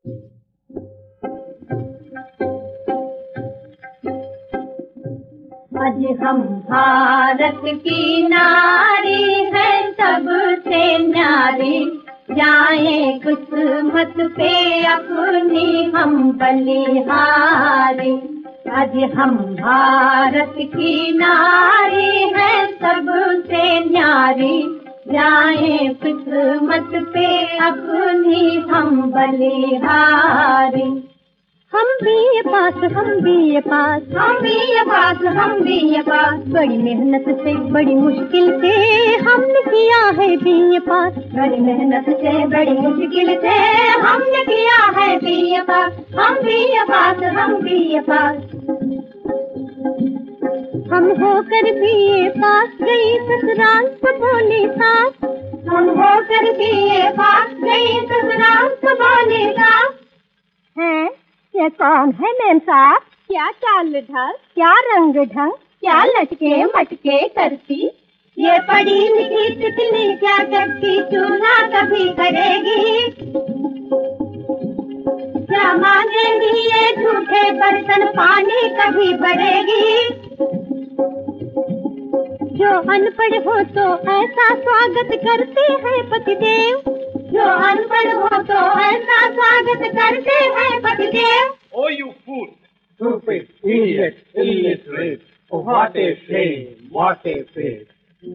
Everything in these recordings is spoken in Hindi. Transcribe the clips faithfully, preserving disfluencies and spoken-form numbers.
आज हम भारत की नारी है सबसे न्यारी, जाए किस्मत पे अपनी हम बलिहारी। आज हम भारत की नारी है सबसे न्यारी, जाए किस्मत पे अपनी हम बलिहारी। हम भी ये पास, हम भी ये पास, हम भी ये पास, हम भी ये पास, बड़ी मेहनत से बड़ी मुश्किल से हमने किया है भी ये पास। बड़ी मेहनत से बड़ी मुश्किल से हमने किया है भी ये पास, हम भी ये पास, हम भी ये पास। हम होकर भी ये पास गई ससुराल तो बोली सास, हम होकर भी ये पास गई ससुराल तो बोली सास। हैं ये कौन है मेम साहब? क्या चाल ढल, क्या रंग ढंग, क्या लटके मटके करती, ये पढ़ी लिखी तितली क्या करती चूल्हा कभी करेगी, क्या मांगेगी ये झूठे बर्तन पानी कभी भरेगी। जो अनपढ़ हो तो ऐसा स्वागत करते हैं पतिदेव, जो अनपढ़ हो तो ऐसा स्वागत करते हैं पतिदेव। Oh, you fool! Stupid, idiot, illiterate! Oh, what a shame! What a fate!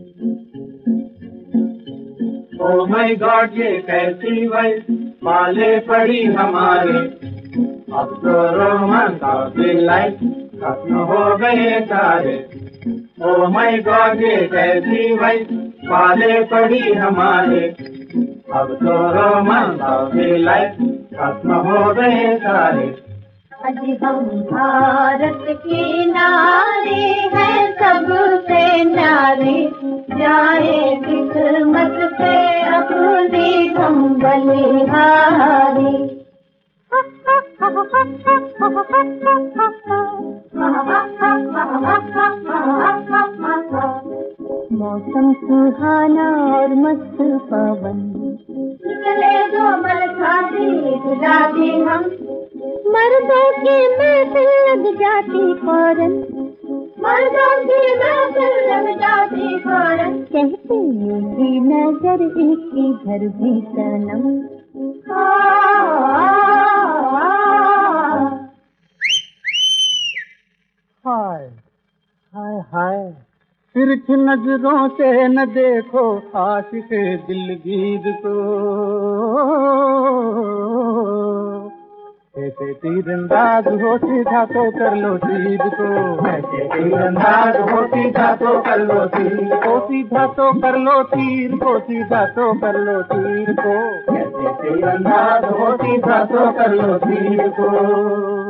Oh my God, ये कैसी वही पाले पड़ी हमारे, अब तो रोमांस और दिलाइट खत्म हो गए सारे। Oh my God, ये कैसी वही पाले पड़ी हमारे, अब तो रोमांस और दिलाइट खत्म हो गए सारे। आज हम भारत की नारी है सबसे न्यारी, जाए किस्मत से अपनी हम बलिहारी। मौसम सुहाना और मस्त पवन, निकले जो मलखारी गुलाबी हम, मर्दों की महफिल लग जाती फौरन, मर्दों की महफिल लग जाती फौरन। कहते मेरी नजर इसकी घर भी सनम। हाय हाय हाय, तिरछी नजरों से न देखो आशिक दिलगीर को, ऐसे तीरंदाज हो सीधा तो कर लो तीर को, ऐसे तीरंदाज हो सीधा तो कर लो तीर को, सीधा तो कर लो तीर को, सीधा तो कर लो तीर को, ऐसे तीरंदाज हो सीधा तो कर लो तीर को।